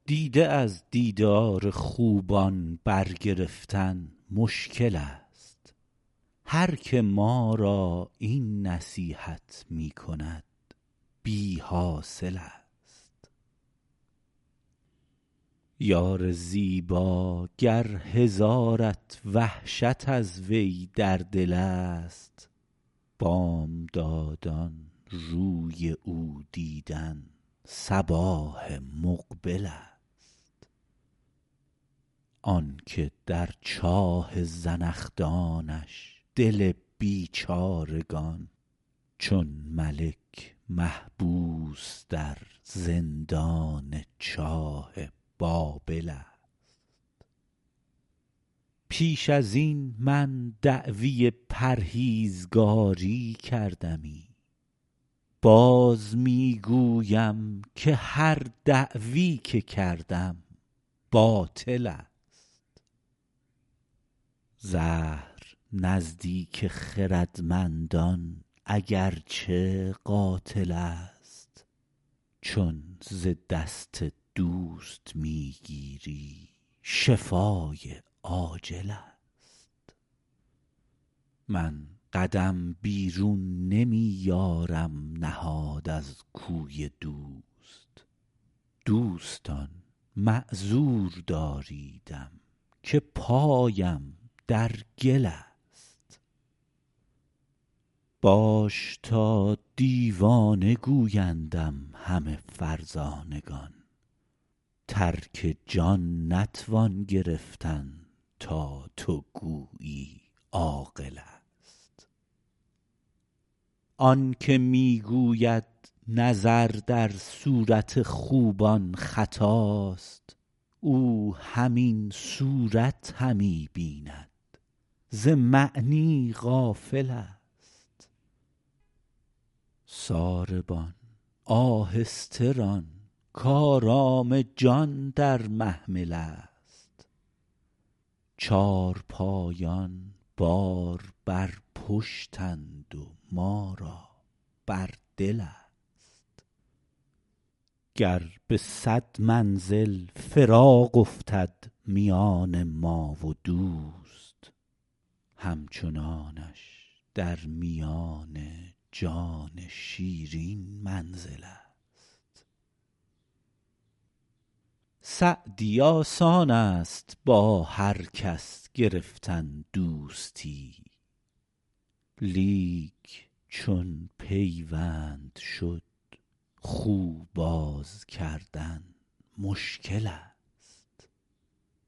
دیده از دیدار خوبان برگرفتن مشکل است. هر که ما را این نصیحت می کند بی حاصل است. یار زیبا گر هزارت وحشت از وی در دل است، بامدادان روی او دیدن صباح مقبل است. آن که در چاه زنخدانش دل بیچارگان، چون ملک محبوس در زندان چاه بابل است. پیش از این من دعوی پرهیزگاری کردمی، باز می گویم که هر دعوی که کردم باطل است. زهر نزدیک خردمندان اگرچه قاتل است، چون ز دست دوست می گیری شفای عاجل است. من قدم بیرون نمی یارم نهاد از کوی دوست، دوستان معذور داریدم که پایم در گل است. باش تا دیوانه گویندم همه فرزانگان، ترک جان نتوان گرفتن تا تو گویی عاقل است. آن که می گوید نظر در صورت خوبان خطاست، او همین صورت همی بیند ز معنی غافل است. ساربان آهسته ران کآرام جان در محمل است، چارپایان بار بر پشتند و ما را بر دل است. گر به 100 منزل فراق افتد میان ما و دوست، همچنانش در میان جان شیرین منزل است. سعدی آسان است با هر کس گرفتن دوستی، لیک چون پیوند شد خو باز کردن مشکل است.